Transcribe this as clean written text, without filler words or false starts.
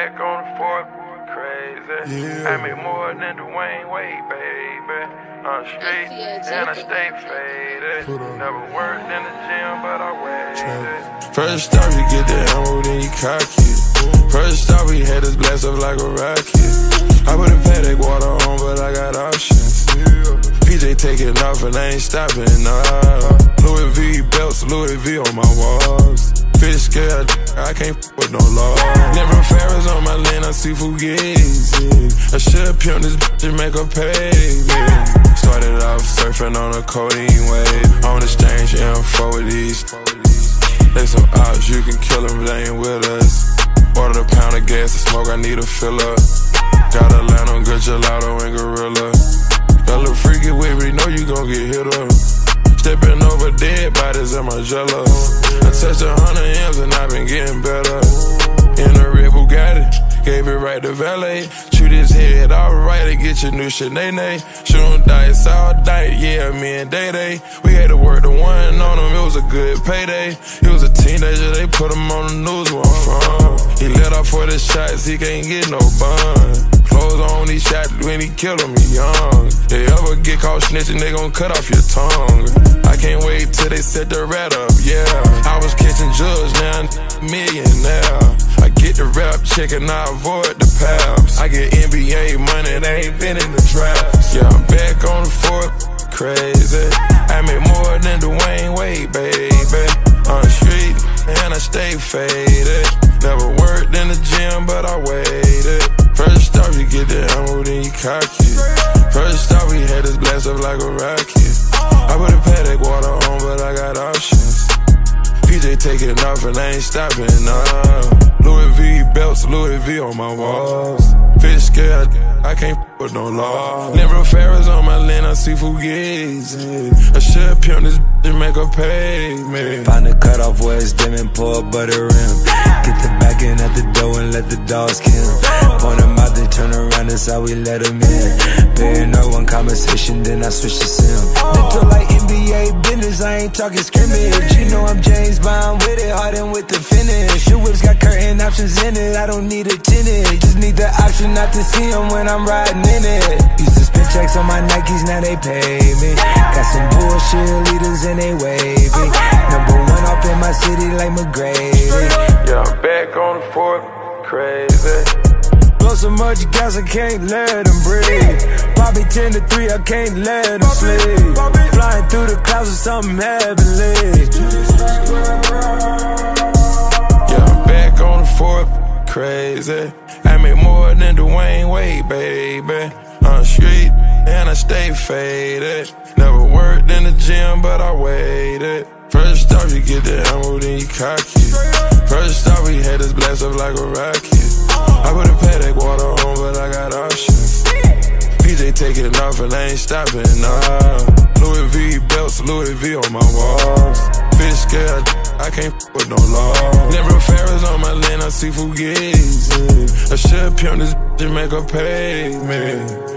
back on the fourth, crazy. Yeah. I make more than Dwayne Wade, baby. On the street, and I stay faded. Never worked in the gym, but I waited. First off, you get the ammo, then you cock it. First off, we had this blast up like a rocket. I put a paddock water on, but I got options. PJ taking off and I ain't stopping, nah. Louis V belts, Louis V on my walls. Fish scale, I can't with no law. Never Ferris on my lane, I see Fugazi. I should pimp this bitch and make her pay me. Started off surfing on a codeine wave. On exchange info with these. They some odds, you can kill them, they ain't with us. Ordered a pound of gas to smoke, I need a fill up. Got a line on good gelato and gorilla. Got a little freaky with me, know you gon' get hit up. Stepping over dead bodies in my jello. I touched 100 M's and I been getting better. In a red Bugatti, gave it right to valet. Shoot his head alright to get your new Sinead. Shooting dice all night, yeah, me and Day Day. We had to work the one on him, it was a good payday. He was a teenager, they put him on the news where I'm from. He let off for the shots, he can't get no bun. Clothes on, he shot when he killed him, he young. They ever get caught snitching, they gon' cut off your tongue. I can't wait till they set the rat up, yeah. I was catching drugs, now I'm millionaire. I get the rap check and I avoid the paps. I get NBA money, they ain't been in the traps. Yeah, I'm back on the fourth, crazy. I make more than Dwayne Wade, baby. On the street, and I stay faded. Never worked in the gym, but I waited. First off, you get the ammo, then you cock it. First off, we had this blast up like a rocket. I put a paddock water on, but I got options. PJ taking off and I ain't stopping, nah. Louis V belts, Louis V on my walls. Fish scale, I can't with no law. Never Ferris on my lane, I see Fugazi. I should pimp this bitch and make her pay me. Find the cutoff where it's dim and pour a butter rim. Get the back end at the door and let the dogs kill. Point them out, then turn around, that's how we let them in. Bear no one conversation, then I switch to sim. Mental like NBA business, I ain't talking scrimmage. You know I'm James Bond with it, Harden with the finish. Your whip's got curtain options in it, I don't need a tenant. Just need the option not to see them when I'm riding in it. Used to spend checks on my Nikes, now they pay me. Got some bullshit leaders and they wavy. Number one up in my city like McGrady. Yeah, I'm back on the fourth, crazy. Blow so much gas, I can't let them breathe. Bobby 10 to 3, I can't let them sleep. Flying through the clouds with something heavenly. Yeah, I'm back on the fourth, crazy. I make more than Dwayne Wade, baby. On the street, and I stay faded. Never worked in the gym, but I waited. First off, you get the ammo, then you cock it. First off, we had this blast up like a rocket. I put a paddock water on, but I got options. PJ taking off and I ain't stopping, nah. Louis V belts, Louis V on my walls. Fish scale, I can't with no law. Never Ferris on my lane, I see Fugazi. I should pimp this bitch and make her pay me.